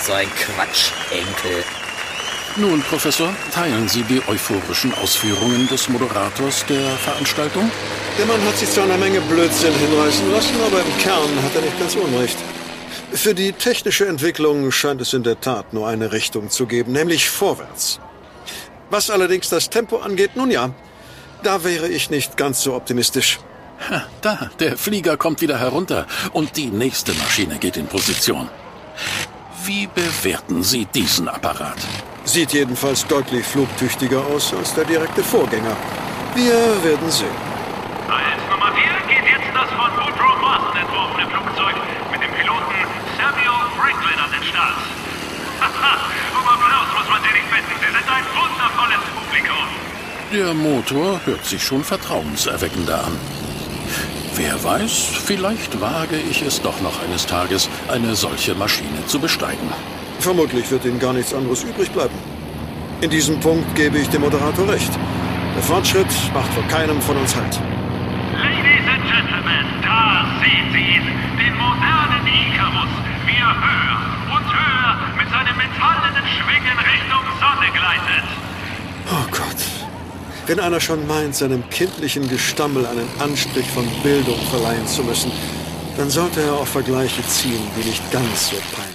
so ein Quatsch, Enkel. Nun, Professor, teilen Sie die euphorischen Ausführungen des Moderators der Veranstaltung? Der Mann hat sich zu einer Menge Blödsinn hinreißen lassen, aber im Kern hat er nicht ganz unrecht. Für die technische Entwicklung scheint es in der Tat nur eine Richtung zu geben, nämlich vorwärts. Was allerdings das Tempo angeht, nun ja, da wäre ich nicht ganz so optimistisch. Da, der Flieger kommt wieder herunter und die nächste Maschine geht in Position. Wie bewerten Sie diesen Apparat? Sieht jedenfalls deutlich flugtüchtiger aus als der direkte Vorgänger. Wir werden sehen. Als Nummer 4 geht jetzt das von Woodrow Wilson entworfene Flugzeug mit dem Piloten Samuel Franklin an den Start. Um Applaus muss man sie nicht bitten. Sie sind ein wundervolles Publikum. Der Motor hört sich schon vertrauenserweckender an. Wer weiß, vielleicht wage ich es doch noch eines Tages, eine solche Maschine zu besteigen. Vermutlich wird Ihnen gar nichts anderes übrig bleiben. In diesem Punkt gebe ich dem Moderator recht. Der Fortschritt macht vor keinem von uns Halt. Ladies and Gentlemen, da sehen Sie ihn, den modernen Icarus, wie er höher und höher mit seinem metallenen Schwingen Richtung Sonne gleitet. Oh Gott. Wenn einer schon meint, seinem kindlichen Gestammel einen Anstrich von Bildung verleihen zu müssen, dann sollte er auch Vergleiche ziehen, die nicht ganz so peinlich sind.